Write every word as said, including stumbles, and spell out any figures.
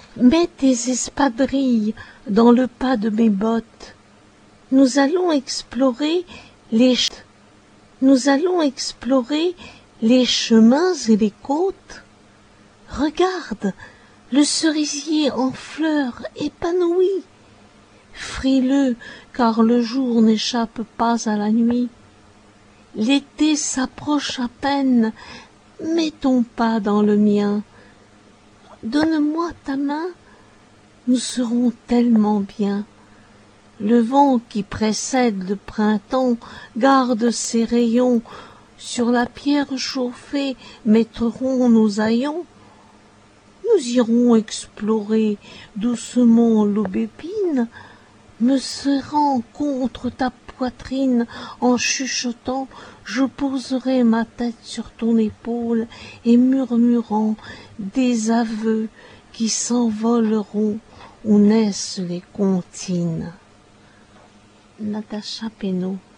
Mets tes espadrilles dans le pas de mes bottes. Nous allons explorer les ch- nous allons explorer les chemins et les côtes. Regarde, le cerisier en fleurs épanoui, frileux car le jour n'échappe pas à la nuit. L'été s'approche à peine, mets ton pas dans le mien. Donne-moi ta main, nous serons tellement bien. Le vent qui précède le printemps garde ses rayons. Sur la pierre chauffée mettront nos haillons. Nous irons explorer doucement l'aubépine, me serrant contre ta poitrine en chuchotant, je poserai ma tête sur ton épaule et murmurant des aveux qui s'envoleront où naissent les comptines. Natacha Penaud.